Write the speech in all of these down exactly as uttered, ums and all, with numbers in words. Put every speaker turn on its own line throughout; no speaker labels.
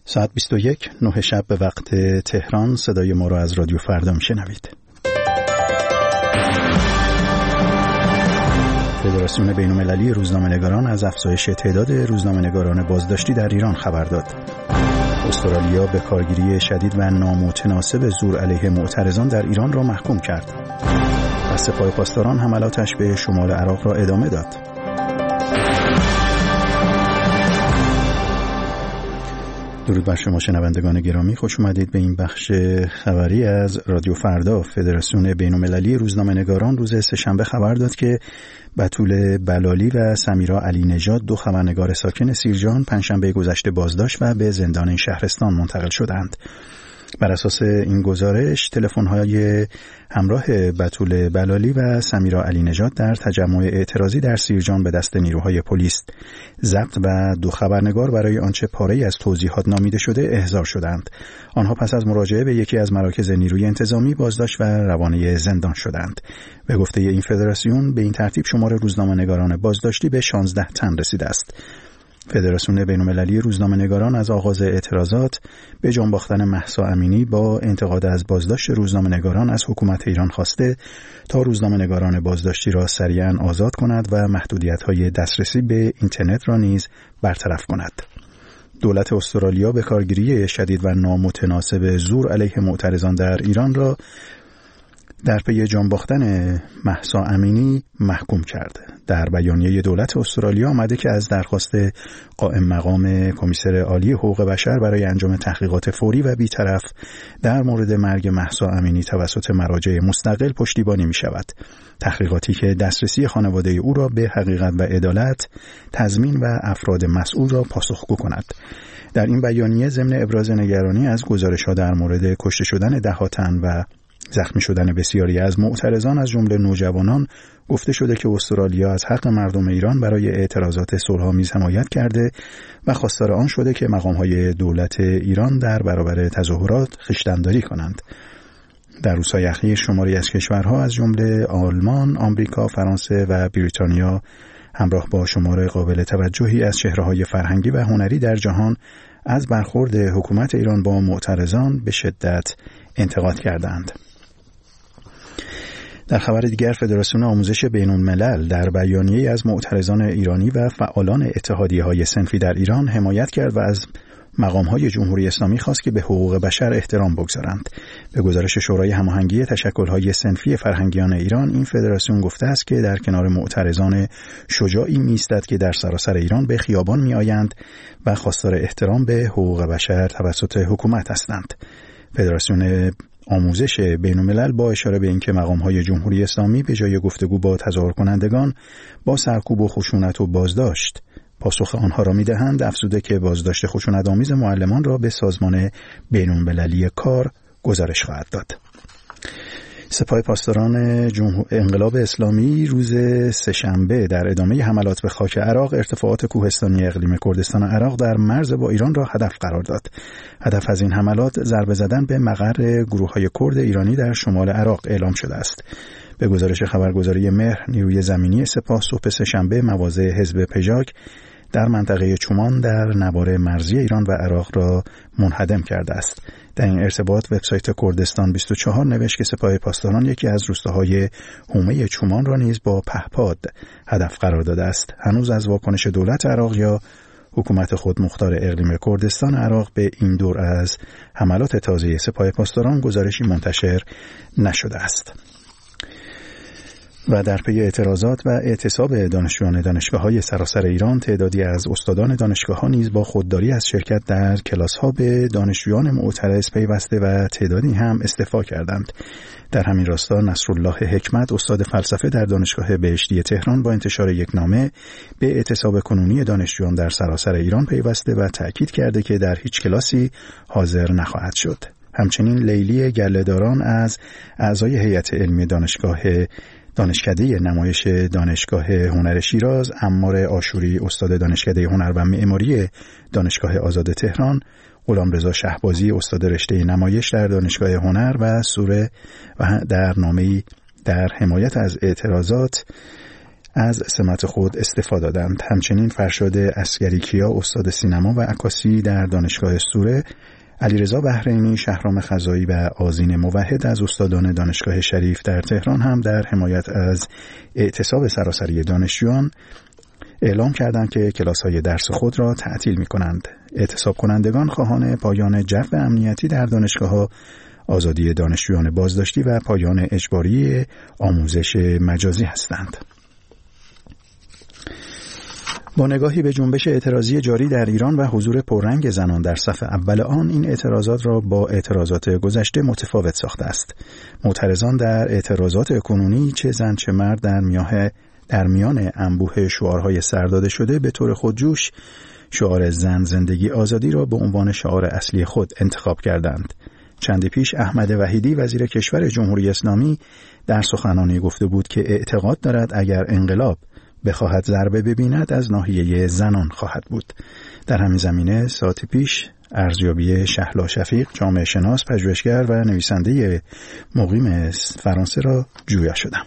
ساعت بیست و یک نه شب به وقت تهران. صدای ما را از رادیو فردا میشنوید. فدراسیون بین‌المللی روزنامه‌نگاران از افزایش تعداد روزنامه‌نگاران بازداشتی در ایران خبر داد. استرالیا به کارگیری شدید و نامتناسب زور علیه معترضان در ایران را محکوم کرد. و سپاه پاسداران حملاتش به شمال عراق را ادامه داد. درود بر شما شنوندگان گرامی، خوش اومدید به این بخش خبری از رادیو فردا. فدراسیون بین‌المللی روزنامه‌نگاران روز سه‌شنبه خبر داد که بتول بلالی و سمیرا علی نژاد، دو خبرنگار ساکن سیرجان، پنجشنبه گذشته بازداشت و به زندان شهرستان منتقل شدند. بر اساس این گزارش، تلفن‌های همراه بتول بلالی و سمیرا علی نژاد در تجمع اعتراضی در سیرجان به دست نیروهای پلیس ضبط و دو خبرنگار برای آنچه پاره‌ای از توضیحات نامیده شده احضار شدند. آنها پس از مراجعه به یکی از مراکز نیروی انتظامی بازداشت و روانه زندان شدند. به گفته این فدراسیون، به این ترتیب شمار روزنامه‌نگاران بازداشتی به شانزده تن رسیده است. فدراسیون بین‌المللی روزنامه‌نگاران از آغاز اعتراضات به جان باختن مهسا امینی با انتقاد از بازداشت روزنامه‌نگاران از حکومت ایران خواسته تا روزنامه‌نگاران بازداشتی را سریعاً آزاد کند و محدودیت‌های دسترسی به اینترنت را نیز برطرف کند. دولت استرالیا به کارگیری شدید و نامتناسب زور علیه معترضان در ایران را در پی جان باختن مهسا امینی محکوم کرده. در بیانیه دولت استرالیا آمده که از درخواست قائم مقام کمیسر عالی حقوق بشر برای انجام تحقیقات فوری و بی‌طرف در مورد مرگ مهسا امینی توسط مراجع مستقل پشتیبانی می شود. تحقیقاتی که دسترسی خانواده او را به حقیقت و عدالت تضمین و افراد مسئول را پاسخگو کند. در این بیانیه ضمن ابراز نگرانی از گزارش‌ها در مورد کشته شدن ده تن و زخمی شدن بسیاری از معترضان از جمله نوجوانان گفته شده که استرالیا از حق مردم ایران برای اعتراضات صلح‌آمیز حمایت کرده و خواستار آن شده که مقام‌های دولت ایران در برابر تظاهرات خویشتن‌داری کنند. در روزهای اخیر شماری از کشورها از جمله آلمان، آمریکا، فرانسه و بریتانیا همراه با شمار قابل توجهی از چهره‌های فرهنگی و هنری در جهان از برخورد حکومت ایران با معترضان به شدت انتقاد کردند. در خبر دیگر، فدراسیون آموزش بین‌الملل در بیانیه‌ای از معترضان ایرانی و فعالان اتحادیه‌های صنفی در ایران حمایت کرد و از مقام‌های جمهوری اسلامی خواست که به حقوق بشر احترام بگذارند. به گزارش شورای هماهنگی تشکل‌های صنفی فرهنگیان ایران، این فدراسیون گفته است که در کنار معترضان شجاعی می‌ایستد که در سراسر ایران به خیابان می‌آیند و خواستار احترام به حقوق بشر توسط حکومت هستند. فدراسیون آموزش بین‌الملل با اشاره به اینکه مقام‌های جمهوری اسلامی به جای گفتگو با تظاهر کنندگان با سرکوب و خشونت و بازداشت پاسخ آنها را می‌دهند، افزوده که بازداشت خشونت‌آمیز معلمان را به سازمان بین‌المللی کار گزارش خواهد داد. سپاه پاسداران جمهور انقلاب اسلامی روز سه‌شنبه در ادامه حملات به خاک عراق ارتفاعات کوهستانی اقلیم کردستان عراق در مرز با ایران را هدف قرار داد. هدف از این حملات ضربه زدن به مقر گروه‌های کرد ایرانی در شمال عراق اعلام شده است. به گزارش خبرگزاری مهر، نیروی زمینی سپاه صبح سه‌شنبه مواضع حزب پژاک در منطقه چومان در نوار مرزی ایران و عراق را منهدم کرده است. در این ارتباط وبسایت کردستان بیست و چهار نوشت که سپاه پاسداران یکی از روستاهای حومه چومان را نیز با پهپاد هدف قرار داده است. هنوز از واکنش دولت عراق یا حکومت خودمختار اقلیم کردستان عراق به این دور از حملات تازه سپاه پاسداران گزارشی منتشر نشده است. و در پی اعتراضات و اعتصاب دانشجویان دانشگاه‌های سراسر ایران، تعدادی از استادان دانشگاه‌ها نیز با خودداری از شرکت در کلاس‌ها به دانشجویان معترض پیوسته و تعدادی هم استعفا کردند. در همین راستا نصرالله حکمت، استاد فلسفه در دانشگاه بهشتی تهران، با انتشار یک نامه به اعتصاب کنونی دانشجویان در سراسر ایران پیوسته و تأکید کرده که در هیچ کلاسی حاضر نخواهد شد. همچنین لیلی گله‌داران از اعضای هیئت علمی دانشگاه دانشکده نمایش دانشگاه هنر شیراز، عمار آشوری استاد دانشکده هنر و معماری دانشگاه آزاد تهران، غلامرضا شهبازی استاد رشته نمایش در دانشگاه هنر و سوره و در نامه‌ای در حمایت از اعتراضات از سمت خود استفاده دادند. همچنین فرشاد عسگری‌کیا استاد سینما و عکاسی در دانشگاه سوره، علیرضا بحرینی، شهرام خزایی و آذین موحد از استادان دانشگاه شریف در تهران هم در حمایت از اعتصاب سراسری دانشجویان اعلام کردند که کلاس‌های درس خود را تعطیل می‌کنند. اعتصاب کنندگان خواهان پایان جو امنیتی در دانشگاه‌ها، آزادی دانشجویان بازداشتی و پایان اجباری آموزش مجازی هستند. با نگاهی به جنبش اعتراضی جاری در ایران و حضور پررنگ زنان در صف اول آن، این اعتراضات را با اعتراضات گذشته متفاوت ساخته است. معترضان در اعتراضات کنونی چه زن چه مرد در میاه در میان انبوه شعارهای سرداده شده به طور خودجوش شعار زن زندگی آزادی را به عنوان شعار اصلی خود انتخاب کردند. چندی پیش احمد وحیدی وزیر کشور جمهوری اسلامی در سخنرانی گفته بود که اعتقاد دارد اگر انقلاب بخواهد ضربه ببیند از ناحیه زنان خواهد بود. در همین زمینه ساعتی پیش ارزیابی شهلا شفیق، جامعه شناس، پژوهشگر و نویسنده مقیم فرانسه را جویا شدم.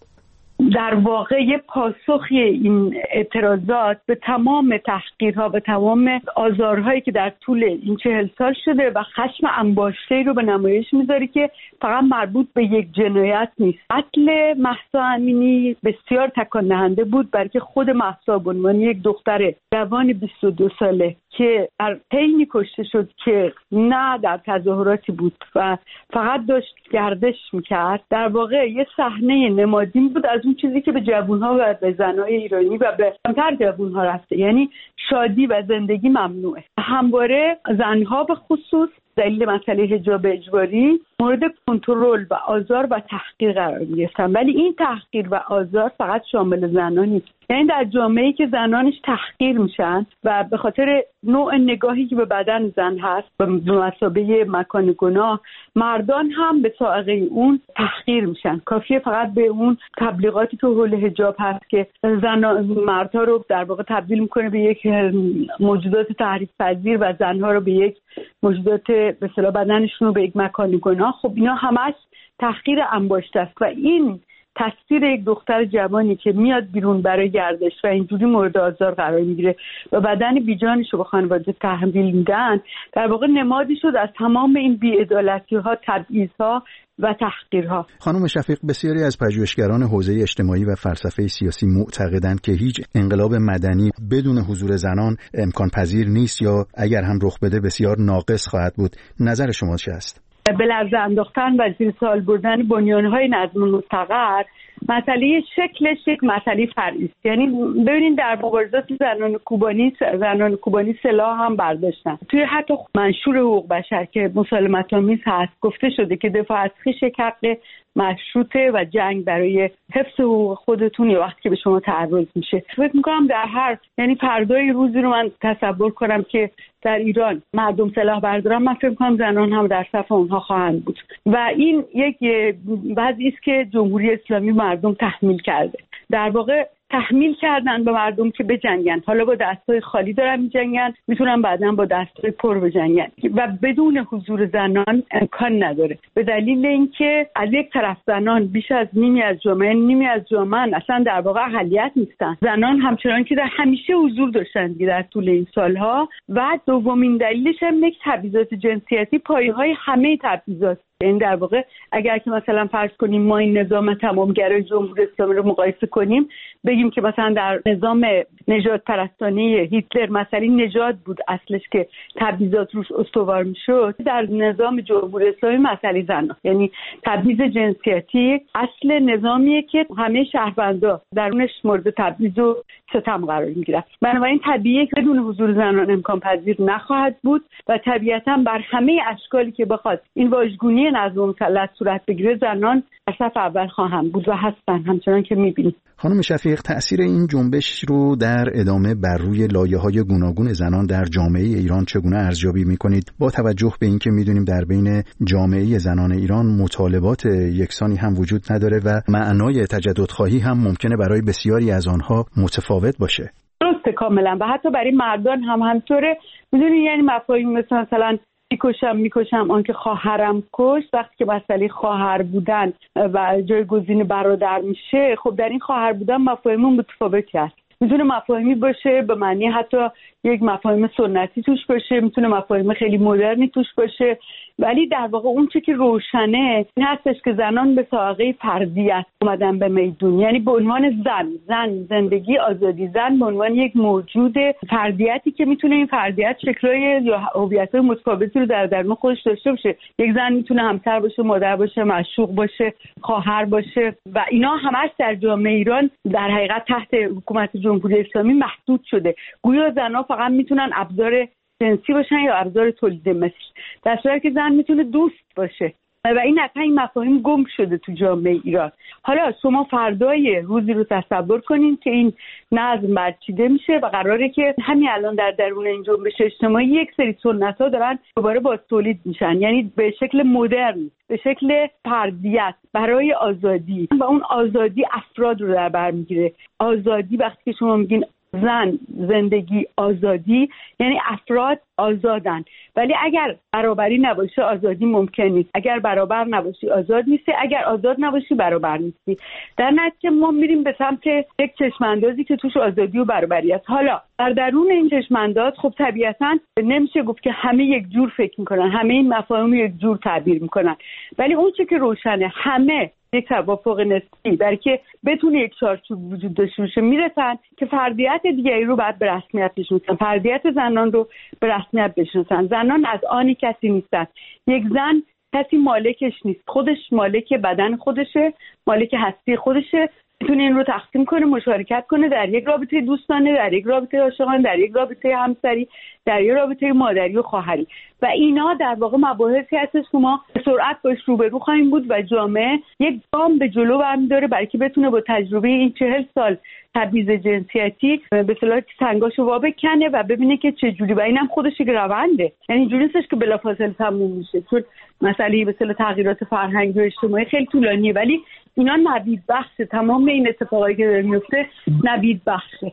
در واقع یه پاسخی این اعتراضات به تمام تحقیرها و تمام آزارهایی که در طول این چهل سال شده و خشم انباشته‌ای رو به نمایش میذاره که فقط مربوط به یک جنایت نیست. قتل مهسا امینی بسیار تکان دهنده بود، بلکه خود مهسا به عنوان یک دختر جوان بیست و دو ساله که در حینی کشته شد که نه در تظاهراتی بود و فقط داشت گردش میکرد، در واقع یه صحنه نمادین بود از اون چیزی که به جوانها و به زنهای ایرانی و به کمتر جوانها رفته، یعنی شادی و زندگی ممنوعه. همواره زنها به خصوص دلیل مسئله حجاب اجباری مورد کنترل و آزار و تحقیر قرار گرفتن، ولی این تحقیر و آزار فقط شامل زنان نیست. یعنی در جامعه‌ای که زنانش تحقیر میشن و به خاطر نوع نگاهی که به بدن زن هست به مثابه مکان گناه، مردان هم به سائقه اون تحقیر میشن. کافیه فقط به اون تبلیغاتی که حول حجاب هست که زن مردها رو در واقع تبدیل میکنه به یک موجودات تحریک پذیر و زنها رو به یک موجودات به اصطلاح بدنشون رو به یک مکان گناه. خب اینا همش تحقیر انباشته است و این تصویر یک دختر جوانی که میاد بیرون برای گردش و اینجوری مورد آزار قرار میگیره و بدن بیجانش رو به خانواده تحویل میدن، در واقع نمادی شد از تمام این بی‌عدالتی‌ها، تبعیض‌ها و تحقیرها.
خانم شفیق، بسیاری از پژوهشگران حوزه اجتماعی و فلسفه سیاسی معتقدند که هیچ انقلاب مدنی بدون حضور زنان امکان پذیر نیست یا اگر هم رخ بده بسیار ناقص خواهد بود. نظر شما چه است؟
به لرزه انداختن و زیر سوال بردن بنیان‌های نظم مستقر مسئله شکلش یک مسئله فرعی است. یعنی ببینید در مبارزات زنان کوبانی زنان کوبانی سلاح هم برداشتن. توی حتی منشور حقوق بشر که مسالمت‌آمیز هست گفته شده که دفاع از خویش یک حق مشروطه و جنگ برای حفظ حقوق خودتون یه وقتی که به شما تعرض میشه. فکر می‌کنم در هر یعنی فردای روزی رو من تصور کنم که در ایران مردم سلاح بردارن، من فکر می‌کنم زنان هم در صف اونها خواهند بود و این یک وضعی است که جمهوری اسلامی مردم تحمیل کرده. در واقع تحمیل کردن به مردم که بجنگن، حالا با دستای خالی دارن میجنگن، میتونن بعداً با دستای پر بجنگن و بدون حضور زنان امکان نداره، به دلیل اینکه از یک طرف زنان بیش از نیمی از جامعه نیمی از جامعه اصلا در واقع اهلیت نیستن. زنان همچنان که در همیشه حضور داشتن در طول این سالها و دومین دلیلش هم یک تبعیضات جنسیتی پایه‌های همه تبعیضات. این در واقع اگر که مثلا فرض کنیم ما این نظام تمامگرای جمهوری اسلامی رو مقایسه کنیم، بگیم که مثلا در نظام نژاد پرستانه هیتلر مسئله نژاد بود اصلش که تبعیضات روش استوار میشد، در نظام جمهوری اسلامی مسئله زن، یعنی تبعیض جنسیتی اصل نظامیه که همه شهروندان درونش مورد تبعیض و ستم قرار میگیرن. بنابراین طبیعیه که بدون حضور زنان امکان پذیر نخواهد بود و طبیعتاً بر همه اشکالی که بخواد این واژگونی نظم مسلط صورت بگیره زنان در صف اول خواهند بود و هستن، همچنان که میبینید.
خانم شفیق، تأثیر این جنبش رو در ادامه بر روی لایه‌های گوناگون زنان در جامعه ایران چگونه ارزیابی می‌کنید؟ با توجه به اینکه می‌دونیم در بین جامعه زنان ایران مطالبات یکسانی هم وجود نداره و معنای تجددخواهی هم ممکنه برای بسیاری از آنها متفاوت باشه.
درسته کاملا، و حتی برای مردان هم همطوره. می‌دونید یعنی مفاهیم مثل مثلا میکشم میکشم آنکه خواهرم کشت، وقتی که مسئله خواهر بودن و جایگزین برادر میشه، خب در این خواهر بودن مفاهیم متفاوتی هست. میتونه مفاهیمی باشه به معنی حتی یک مفاهیم سنتی توش باشه، میتونه مفاهیم خیلی مدرنی توش باشه، ولی در واقع اون چه که روشنه این هستش که زنان به سابقه فردیت اومدن به میدون، یعنی به عنوان زن زن زندگی آزادی، زن به عنوان یک موجود فردیتی که میتونه این فردیت شکل‌های یا هویت‌های متفاوتی رو در درون خودش داشته باشه. یک زن میتونه همسر باشه، مادر باشه، معشوق باشه، خواهر باشه و اینا همش در جامعه ایران در حقیقت تحت حکومت جمهوری اسلامی محدود شده. گویا زن‌ها فقط میتونن ابزار جنسی باشن یا ابزار تولید مثل، در صورتی که زن میتونه دوست باشه و این اصلا این مفاهیم گم شده تو جامعه ایران. حالا شما فردای روزی رو تصور کنین که این نظم برچیده میشه و قراره که همین الان در درون این جنبش اجتماعی یک سری سنت‌ها دارن دوباره باز تولید میشن، یعنی به شکل مدرن، به شکل فردیت برای آزادی و اون آزادی افراد رو در بر میگیره. آزادی وقتی که شما میگین زن زندگی آزادی یعنی افراد آزادن، ولی اگر برابری نباشه آزادی ممکن نیست. اگر برابر نباشی آزاد نیستی، اگر آزاد نباشی برابر نیستی. در نتیجه ما میریم به سمت یک چشماندازی که توش آزادی و برابری است. حالا در درون این چشمانداز خب طبیعتاً نمیشه گفت که همه یک جور فکر میکنن، همه این مفاهیم یک جور تعبیر میکنن، ولی اون چه که روشنه همه یک توافق نسبی برای که بتونه یک چارچوب وجود داشته باشه میرسن که فردیت دیگری رو بعد به رسمیت بشناسن، فردیت زنان رو به رسمیت بشناسن. زنان از آنی کسی نیستن. یک زن کسی مالکش نیست، خودش مالک بدن خودشه، مالک هستی خودشه، میتونه این رو تقسیم کنه، مشارکت کنه در یک رابطه دوستانه، در یک رابطه عاشقانه، در یک رابطه همسری، در یک رابطه مادری و خواهری و اینا در واقع مباحثی هستش که ما به سرعت باش روبرو خواهیم بود و جامعه یک گام به جلو برمی‌داره برای که بتونه با تجربه این چهل سال تبعیض جنسیتی به اصطلاح سنگاشو وا بکنه و ببینه که چه جوری، و اینم خودش یک رونده، یعنی اینجوری نیستش که بلافاصله تموم میشه، چون مسئله به اصطلاح تغییرات فرهنگی و اجتماعی خیلی طولانیه، ولی اینا نوید بخشه. تمام این اتفاقایی که داره میفته نوید بخشه.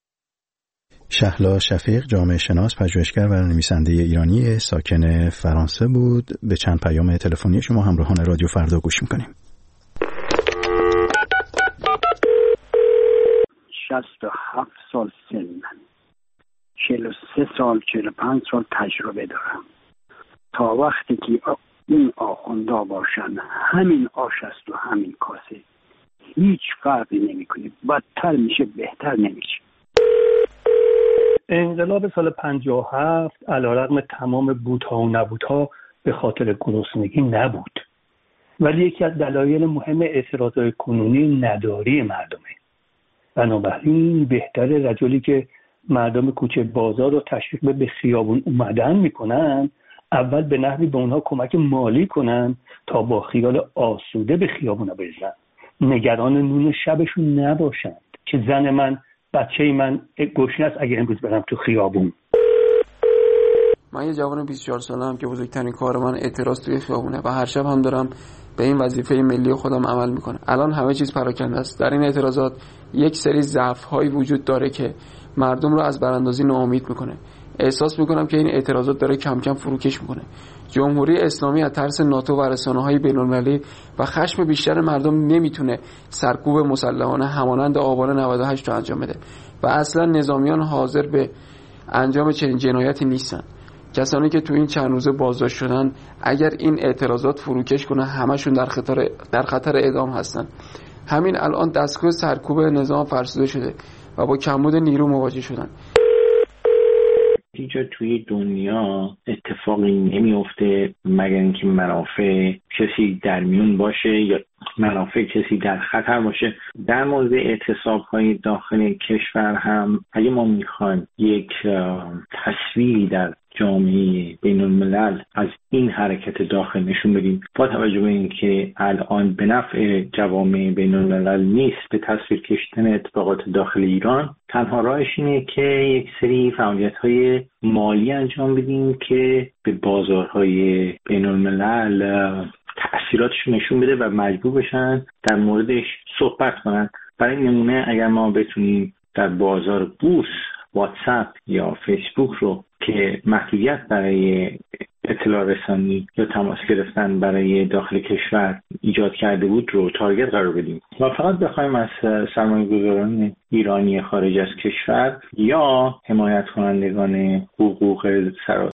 شهلا شفیق، جامعه شناس، پژوهشگر و نویسنده ایرانی ساکن فرانسه بود. به چند پیام تلفنی شما همراهان رادیو فردا گوش میکنیم.
شصت و هفت سال سن، چهل و سه سال چهل و پنج سال تجربه دارم. تا وقتی که این آخوندا باشن همین آش است و همین کاسه، هیچ فرقی نمی کنه، بدتر میشه بهتر نمیشه.
انقلاب سال پنجاه و هفت علیرغم تمام بودها و نبودها به خاطر گرسنگی نبود، ولی یکی از دلایل مهم اعتراضات کنونی نداری مردمه. بنابراین بهتره رجلی که مردم کوچه بازار رو تشویق به خیابون اومدن میکنن اول به نحوی به اونها کمک مالی کنن تا با خیال آسوده به خیابونا بریزن، نگران نون شبشون نباشند که زن من، بچه من گشنه است اگه امروز برم تو خیابون.
من یه جوان بیست و چهار ساله هم که بزرگترین کار من اعتراض توی خیابونه و هر شب هم دارم به این وظیفه ملی خودم عمل میکنم. الان همه چیز پراکنده است. در این اعتراضات یک سری ضعف‌هایی وجود داره که مردم رو از براندازی ناامید میکنه. احساس میکنم که این اعتراضات داره کم کم فروکش میکنه. جمهوری اسلامی از ترس ناتو و رسانه‌های بین‌المللی و خشم بیشتر مردم نمیتونه سرکوب مسلحانه همانند آبان نود و هشت رو انجام بده و اصلا نظامیان حاضر به انجام چنین جنایتی نیستن. کسانی که تو این چند روزه بازداشت شدن اگر این اعتراضات فروکش کنه همشون در خطر در خطر اعدام هستن. همین الان دستگاه سرکوب نظام فرسوده شده و با کمبود نیرو مواجه شدن.
هیچ جا توی دنیا اتفاقی نمیفته مگر اینکه منافع کسی در میون باشه یا منافع کسی در خطر باشه. در مورد اعتصاب‌های داخل کشور هم اگه ما میخوایم یک تصویری در جامعه بین الملل از این حرکت داخل نشون بدیم، با توجه به اینکه الان به نفع جوامع بین الملل نیست به تصویر کشیدن اتفاقات داخل ایران، تنها راهش اینه که یک سری فعالیت‌های مالی انجام بدیم که به بازارهای بین الملل تأثیراتشون نشون بده و مجبور بشن در موردش صحبت کنن. برای نمونه اگر ما بتونیم در بازار بورس واتساپ یا فیسبوک رو که محدودیت برای اطلاع رسانی یا تماس گرفتن برای داخل کشور ایجاد کرده بود رو تارگت قرار بدیم و فقط بخوایم از سرمایه‌گذاران ایرانی خارج از کشور یا حمایت کنندگان حقوق